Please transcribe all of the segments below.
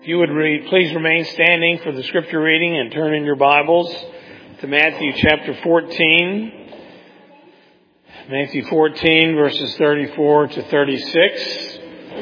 If you would please remain standing for the scripture reading and turn in your Bibles to Matthew chapter 14. Matthew 14 verses 34 to 36.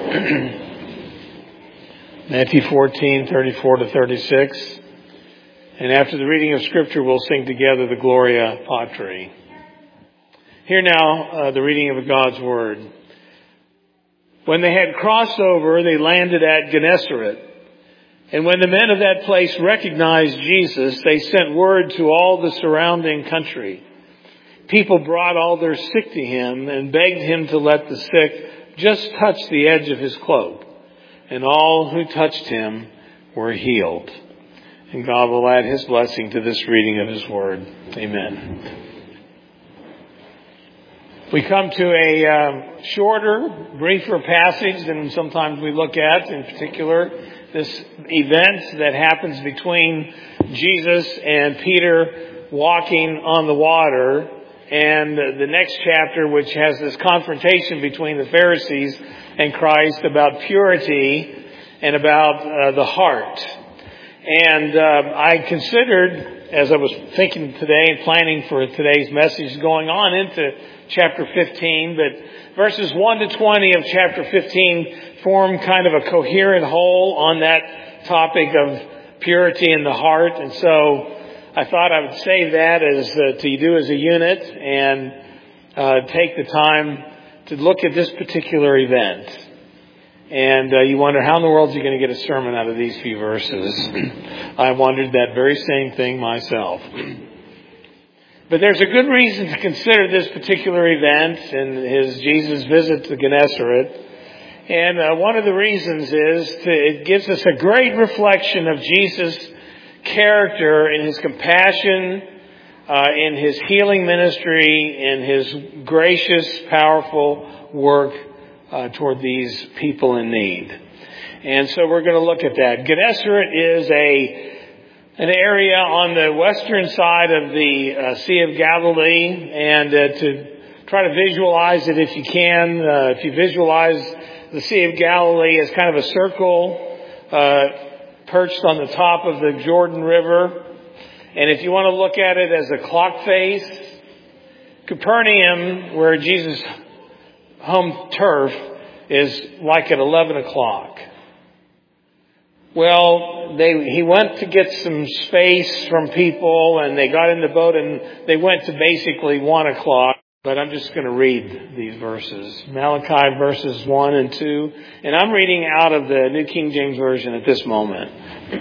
Matthew 14, 34 to 36. And after the reading of scripture, we'll sing together the Gloria Patri. Hear now the reading of God's word. When they had crossed over, they landed at Gennesaret. And when the men of that place recognized Jesus, they sent word to all the surrounding country. People brought all their sick to him and begged him to let the sick just touch the edge of his cloak. And all who touched him were healed. And God will add his blessing to this reading of his word. Amen. We come to a shorter, briefer passage than sometimes we look at, in particular this event that happens between Jesus and Peter walking on the water, and the next chapter, which has this confrontation between the Pharisees and Christ about purity and about the heart. And I considered, as I was thinking today and planning for today's message, going on into chapter 15, but verses 1 to 20 of chapter 15 form kind of a coherent whole on that topic of purity in the heart. And so I thought I would say that as to do as a unit and take the time to look at this particular event. And you wonder, how in the world is he going to get a sermon out of these few verses? I wondered that very same thing myself. But there's a good reason to consider this particular event and Jesus' visit to Gennesaret. And one of the reasons is it gives us a great reflection of Jesus' character in his compassion, in his healing ministry, in his gracious, powerful work toward these people in need. And so we're going to look at that. Gennesaret is an area on the western side of the Sea of Galilee, and to try to visualize it if you can, if you visualize the Sea of Galilee as kind of a circle perched on the top of the Jordan River, and if you want to look at it as a clock face, Capernaum, where Jesus' home turf, is like at 11 o'clock. Well, he went to get some space from people, and they got in the boat, and they went to basically 1 o'clock. But I'm just going to read these verses. Malachi verses 1 and 2. And I'm reading out of the New King James Version at this moment.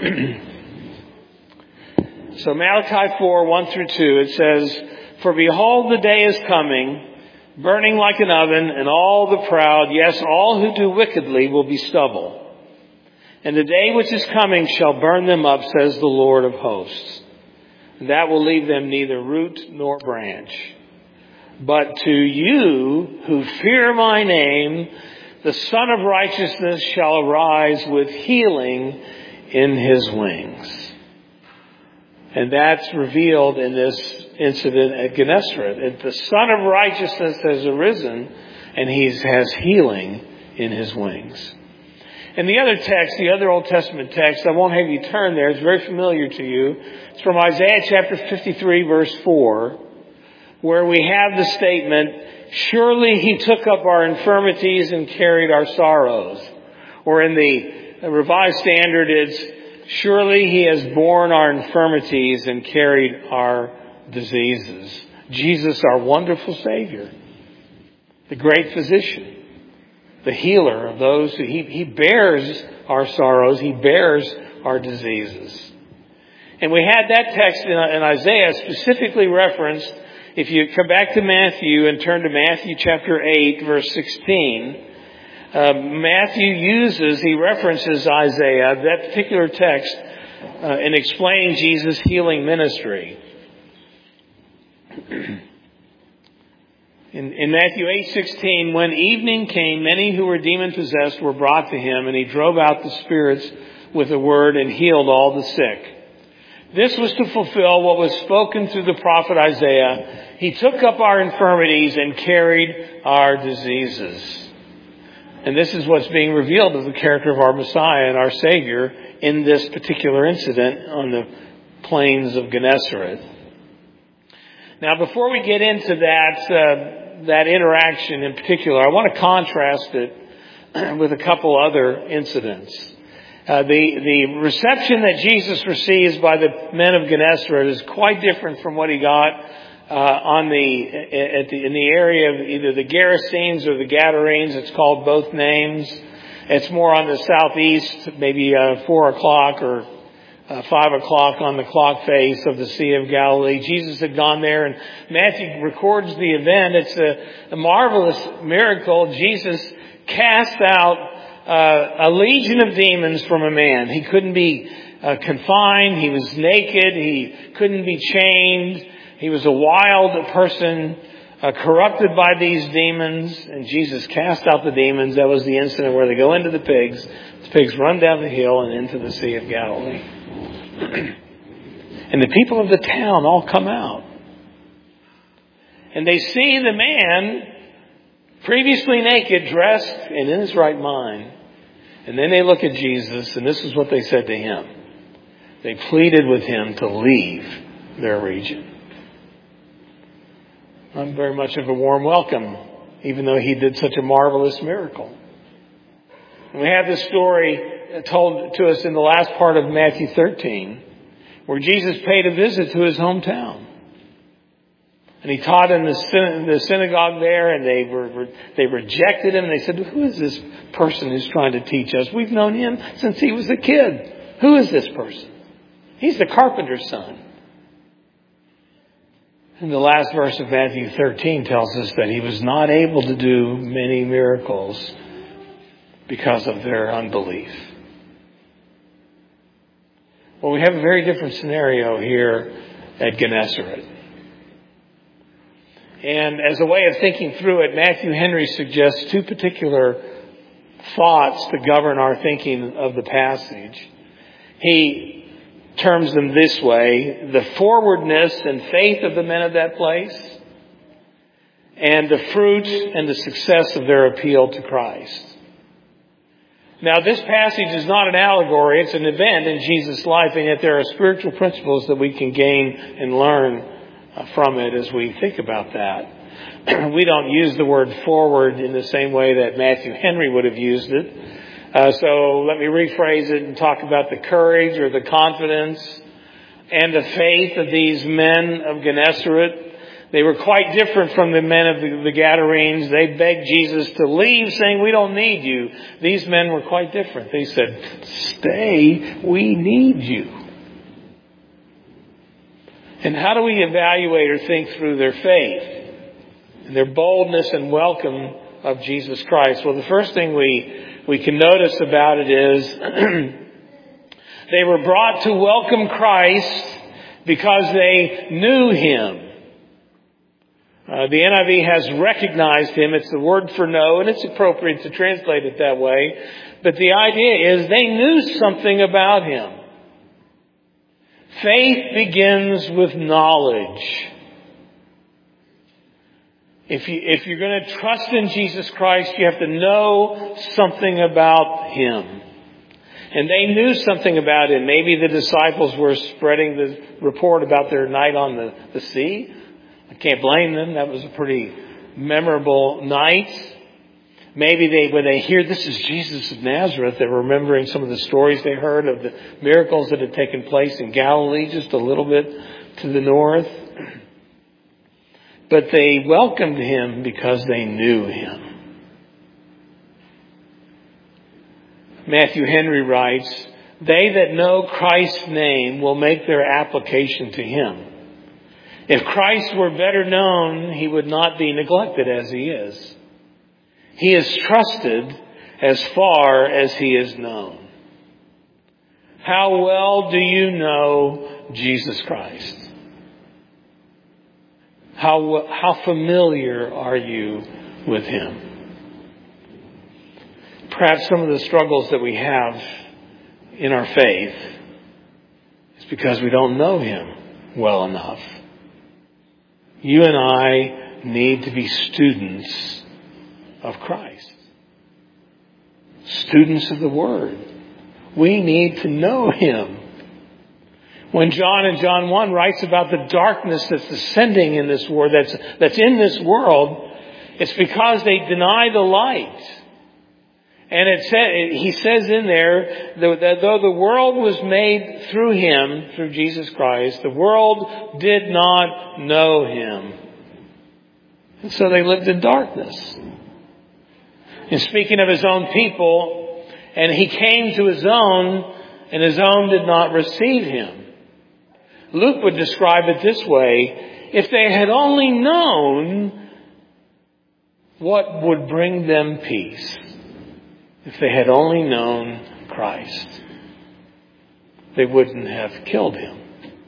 So Malachi 4, 1 through 2, it says, "For behold, the day is coming, burning like an oven, and all the proud, yes, all who do wickedly, will be stubble. And the day which is coming shall burn them up, says the Lord of hosts. And that will leave them neither root nor branch. But to you who fear my name, the Son of Righteousness shall arise with healing in his wings." And that's revealed in this incident at Gennesaret. The Son of Righteousness has arisen, and he has healing in his wings. And the other text, the other Old Testament text, I won't have you turn there. It's very familiar to you. It's from Isaiah chapter 53, verse 4, where we have the statement, "Surely he took up our infirmities and carried our sorrows." Or in the Revised Standard, it's, "Surely he has borne our infirmities and carried our diseases." Jesus, our wonderful Savior, the great physician, the healer of those who he bears our sorrows, he bears our diseases. And we had that text in Isaiah specifically referenced. If you come back to Matthew and turn to Matthew chapter 8, verse 16, he references Isaiah, that particular text, in explaining Jesus' healing ministry. In Matthew 8:16, "When evening came, many who were demon-possessed were brought to him, and he drove out the spirits with a word and healed all the sick. This was to fulfill what was spoken through the prophet Isaiah. He took up our infirmities and carried our diseases." And this is what's being revealed of the character of our Messiah and our Savior in this particular incident on the plains of Gennesaret. Now, before we get into that interaction in particular, I want to contrast it with a couple other incidents. The reception that Jesus receives by the men of Gennesaret is quite different from what he got in the area of either the Gerasenes or the Gadarenes. It's called both names. It's more on the southeast, maybe 4 o'clock or 5 o'clock on the clock face of the Sea of Galilee. Jesus had gone there, and Matthew records the event. It's a marvelous miracle. Jesus cast out a legion of demons from a man. He couldn't be confined. He was naked. He couldn't be chained. He was a wild person, corrupted by these demons. And Jesus cast out the demons. That was the incident where they go into the pigs. The pigs run down the hill and into the Sea of Galilee. And the people of the town all come out. And they see the man previously naked, dressed, and in his right mind. And then they look at Jesus, and this is what they said to him. They pleaded with him to leave their region. Not very much of a warm welcome, even though he did such a marvelous miracle. And we have this story told to us in the last part of Matthew 13, where Jesus paid a visit to his hometown. And he taught in the synagogue there, and they rejected him. They said, "Who is this person who's trying to teach us? We've known him since he was a kid. Who is this person? He's the carpenter's son." And the last verse of Matthew 13 tells us that he was not able to do many miracles because of their unbelief. Well, we have a very different scenario here at Gennesaret. And as a way of thinking through it, Matthew Henry suggests two particular thoughts to govern our thinking of the passage. He terms them this way: the forwardness and faith of the men of that place, and the fruit and the success of their appeal to Christ. Now, this passage is not an allegory, it's an event in Jesus' life, and yet there are spiritual principles that we can gain and learn from it as we think about that. We don't use the word forward in the same way that Matthew Henry would have used it. So let me rephrase it and talk about the courage or the confidence and the faith of these men of Gennesaret. They were quite different from the men of the Gadarenes. They begged Jesus to leave, saying, "We don't need you." These men were quite different. They said, "Stay, we need you." And how do we evaluate or think through their faith and their boldness and welcome of Jesus Christ? Well, the first thing we can notice about it is they were brought to welcome Christ because they knew him. The NIV has recognized him. It's the word for know, and it's appropriate to translate it that way. But the idea is they knew something about him. Faith begins with knowledge. If you're going to trust in Jesus Christ, you have to know something about him. And they knew something about him. Maybe the disciples were spreading the report about their night on the sea. I can't blame them. That was a pretty memorable night. Maybe when they hear this is Jesus of Nazareth, they're remembering some of the stories they heard of the miracles that had taken place in Galilee, just a little bit to the north. But they welcomed him because they knew him. Matthew Henry writes, "They that know Christ's name will make their application to him. If Christ were better known, he would not be neglected as he is. He is trusted as far as he is known." How well do you know Jesus Christ? How familiar are you with him? Perhaps some of the struggles that we have in our faith is because we don't know him well enough. You and I need to be students of Christ. Students of the Word. We need to know Him. When John in John 1 writes about the darkness that's descending in this world, that's in this world, it's because they deny the light. And he says in there that though the world was made through Him, through Jesus Christ, the world did not know Him. And so they lived in darkness. And speaking of His own people, and He came to His own, and His own did not receive Him. Luke would describe it this way: if they had only known what would bring them peace, if they had only known Christ, they wouldn't have killed Him.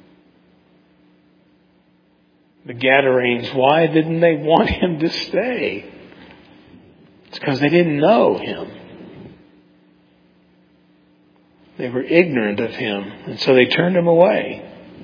The Gadarenes, why didn't they want Him to stay? It's because they didn't know Him. They were ignorant of Him, and so they turned Him away.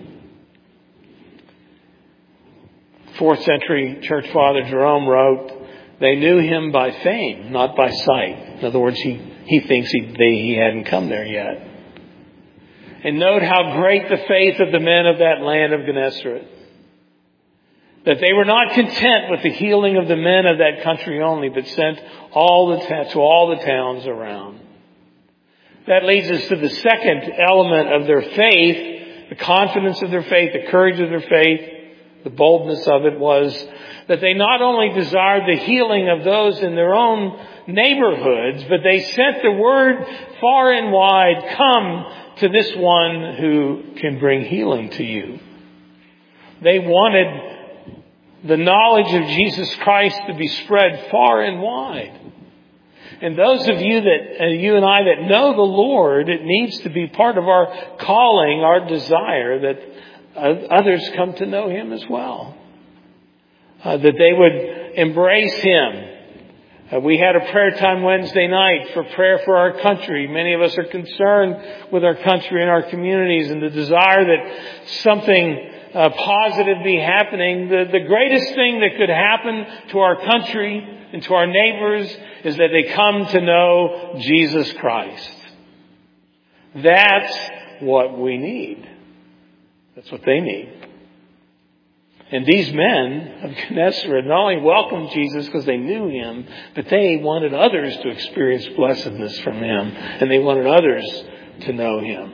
4th century church father Jerome wrote, they knew Him by fame, not by sight. In other words, he thinks he hadn't come there yet. And note how great the faith of the men of that land of Gennesaret. That they were not content with the healing of the men of that country only, but sent to all the towns around. That leads us to the second element of their faith, the confidence of their faith, the courage of their faith. The boldness of it was that they not only desired the healing of those in their own neighborhoods, but they sent the word far and wide, come to this one who can bring healing to you. They wanted the knowledge of Jesus Christ to be spread far and wide. And those of you you and I that know the Lord, it needs to be part of our calling, our desire that others come to know Him as well. That they would embrace Him. We had a prayer time Wednesday night for prayer for our country. Many of us are concerned with our country and our communities and the desire that something positive be happening. The greatest thing that could happen to our country and to our neighbors is that they come to know Jesus Christ. That's what we need. That's what they need. And these men of Gennesaret not only welcomed Jesus because they knew Him, but they wanted others to experience blessedness from Him. And they wanted others to know Him.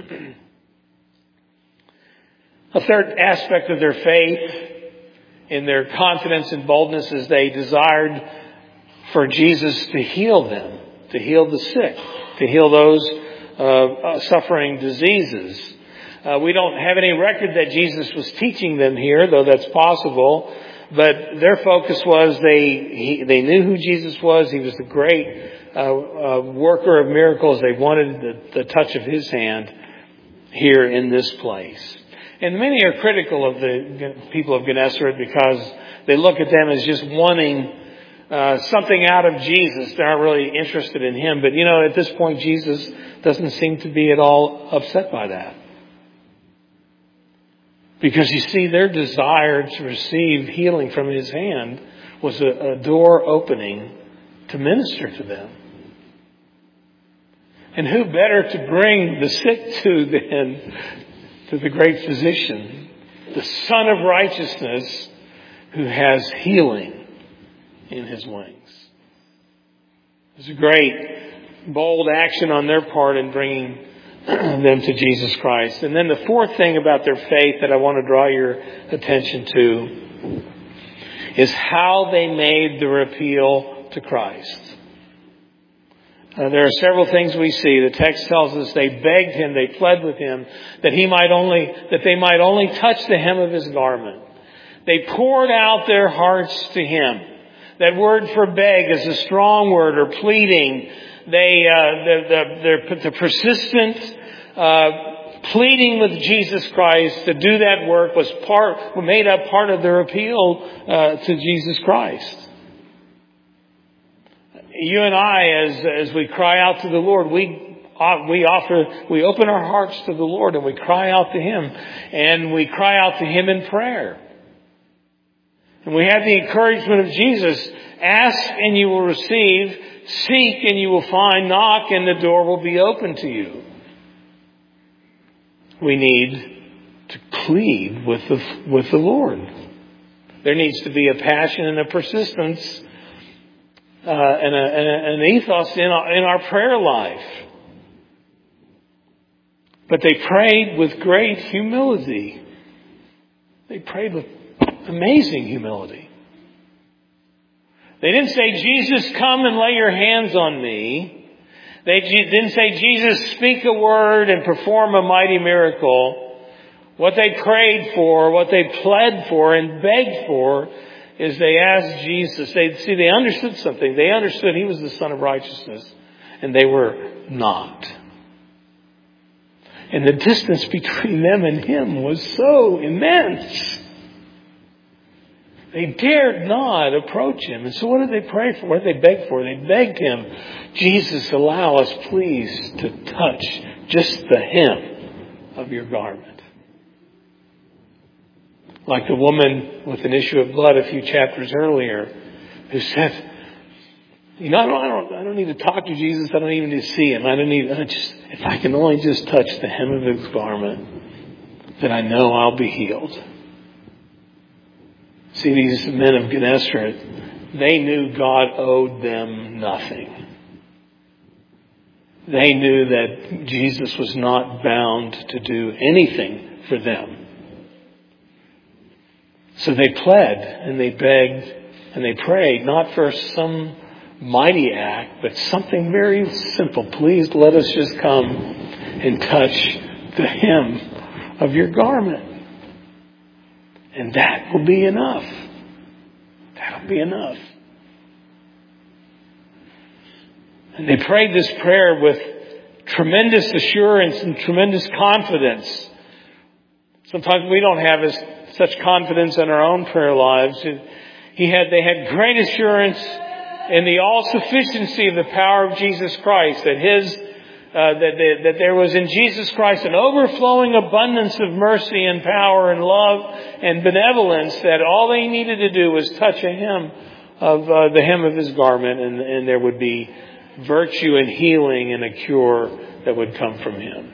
A third aspect of their faith, in their confidence and boldness, is they desired for Jesus to heal them, to heal the sick, to heal those suffering diseases. We don't have any record that Jesus was teaching them here, though that's possible. But their focus was they knew who Jesus was. He was the great worker of miracles. They wanted the touch of His hand here in this place. And many are critical of the people of Gennesaret because they look at them as just wanting something out of Jesus. They aren't really interested in Him. But at this point, Jesus doesn't seem to be at all upset by that. Because you see, their desire to receive healing from His hand was a door opening to minister to them. And who better to bring the sick to than to the great physician, the Son of Righteousness, who has healing in His wings. It's a great, bold action on their part in bringing them to Jesus Christ. And then the fourth thing about their faith that I want to draw your attention to is how they made their appeal to Christ. There are several things we see. The text tells us they begged Him, they pled with Him that they might only touch the hem of His garment. They poured out their hearts to Him. That word for beg is a strong word, or pleading. The persistent pleading with Jesus Christ to do that work made up part of their appeal to Jesus Christ. You and I, as we cry out to the Lord, we open our hearts to the Lord and we cry out to Him, and we cry out to Him in prayer. And we have the encouragement of Jesus: ask and you will receive, seek and you will find, knock and the door will be open to you. We need to plead with the Lord. There needs to be a passion and a persistence and an ethos in our prayer life. But they prayed with great humility. They prayed with amazing humility. They didn't say, Jesus, come and lay your hands on me. They didn't say, Jesus, speak a word and perform a mighty miracle. What they prayed for, what they pled for and begged for is they asked Jesus. They understood something. They understood He was the Son of Righteousness, and they were not. And the distance between them and Him was so immense. They dared not approach Him. And so what did they pray for? What did they beg for? They begged Him, Jesus, allow us please to touch just the hem of your garment. Like the woman with an issue of blood a few chapters earlier who said, I don't need to talk to Jesus. I don't even need to see Him. If I can only just touch the hem of His garment, then I know I'll be healed. See, these men of Gennesaret, they knew God owed them nothing. They knew that Jesus was not bound to do anything for them. So they pled and they begged and they prayed, not for some mighty act, but something very simple. Please let us just come and touch the hem of your garment. And that will be enough. That'll be enough. And they prayed this prayer with tremendous assurance and tremendous confidence. Sometimes we don't have such confidence in our own prayer lives. They had great assurance in the all-sufficiency of the power of Jesus Christ, that there was in Jesus Christ an overflowing abundance of mercy and power and love and benevolence, that all they needed to do was touch the hem of His garment, and there would be virtue and healing and a cure that would come from Him.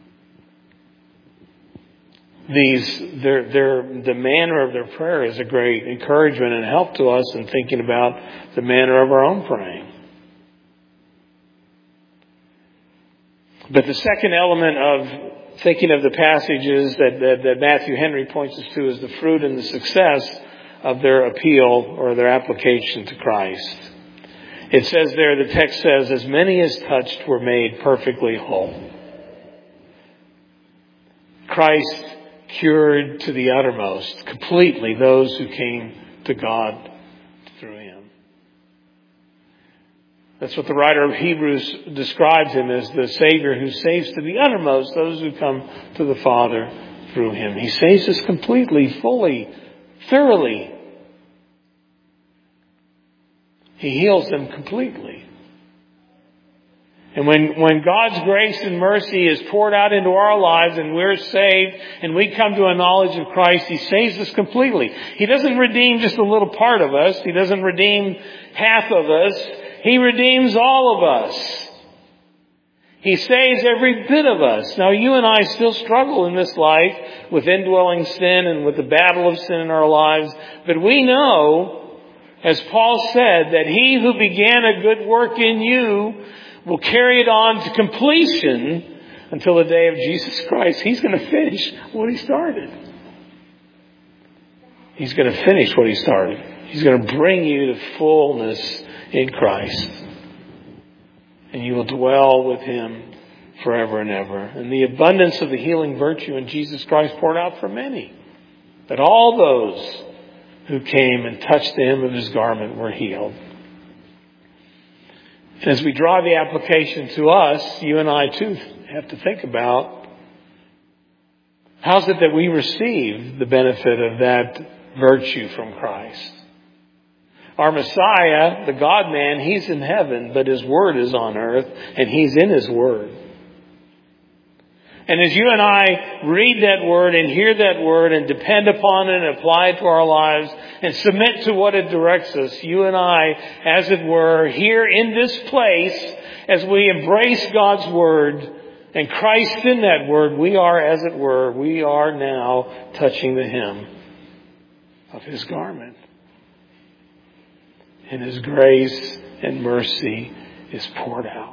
The manner of their prayer is a great encouragement and help to us in thinking about the manner of our own praying. But the second element of thinking of the passages that Matthew Henry points us to is the fruit and the success of their appeal or their application to Christ. It says there, the text says, as many as touched were made perfectly whole. Christ cured to the uttermost, completely, those who came to God through Him. That's what the writer of Hebrews describes Him as, the Savior who saves to the uttermost those who come to the Father through Him. He saves us completely, fully, thoroughly. He heals them completely. And when God's grace and mercy is poured out into our lives and we're saved and we come to a knowledge of Christ, He saves us completely. He doesn't redeem just a little part of us. He doesn't redeem half of us. He redeems all of us. He saves every bit of us. Now, you and I still struggle in this life with indwelling sin and with the battle of sin in our lives. But we know, as Paul said, that He who began a good work in you will carry it on to completion until the day of Jesus Christ. He's going to finish what He started. He's going to finish what He started. He's going to bring you to fullness in Christ. And you will dwell with Him forever and ever. And the abundance of the healing virtue in Jesus Christ poured out for many. That all those who came and touched the hem of His garment were healed. And as we draw the application to us, you and I too have to think about, how's it that we receive the benefit of that virtue from Christ? Our Messiah, the God-man, He's in heaven, but His Word is on earth, and He's in His Word. And as you and I read that word and hear that word and depend upon it and apply it to our lives and submit to what it directs us, you and I, as it were, here in this place, as we embrace God's word and Christ in that word, we are, as it were, we are now touching the hem of His garment. And His grace and mercy is poured out.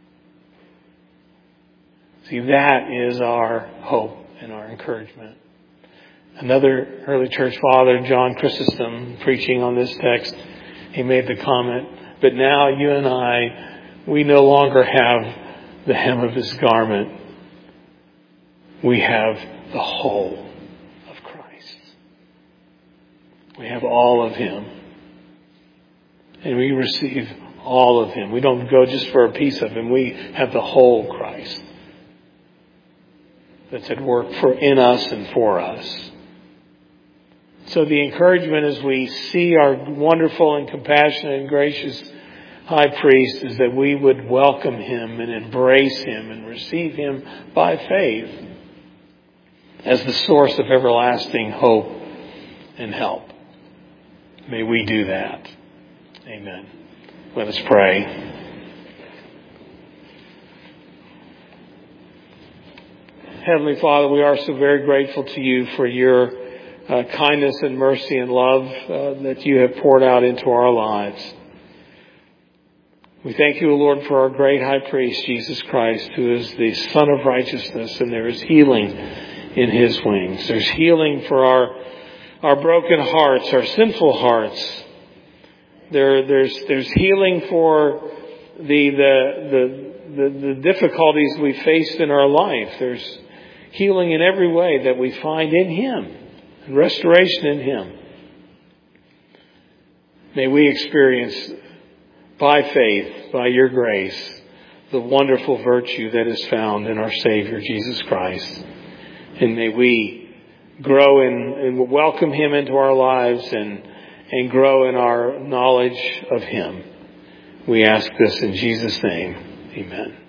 See, that is our hope and our encouragement. Another early church father, John Chrysostom, preaching on this text, he made the comment, but now you and I, we no longer have the hem of His garment. We have the whole of Christ. We have all of Him. And we receive all of Him. We don't go just for a piece of Him. We have the whole Christ that's at work in us and for us. So the encouragement as we see our wonderful and compassionate and gracious High Priest is that we would welcome Him and embrace Him and receive Him by faith as the source of everlasting hope and help. May we do that. Amen. Let us pray. Heavenly Father, we are so very grateful to You for Your kindness and mercy and love that You have poured out into our lives. We thank You, O Lord, for our great High Priest, Jesus Christ, who is the Son of Righteousness, and there is healing in His wings. There's healing for our broken hearts, our sinful hearts. There's healing for the difficulties we face in our life. There's healing in every way that we find in Him, and restoration in Him. May we experience by faith, by Your grace, the wonderful virtue that is found in our Savior, Jesus Christ. And may we grow and welcome Him into our lives and grow in our knowledge of Him. We ask this in Jesus' name. Amen.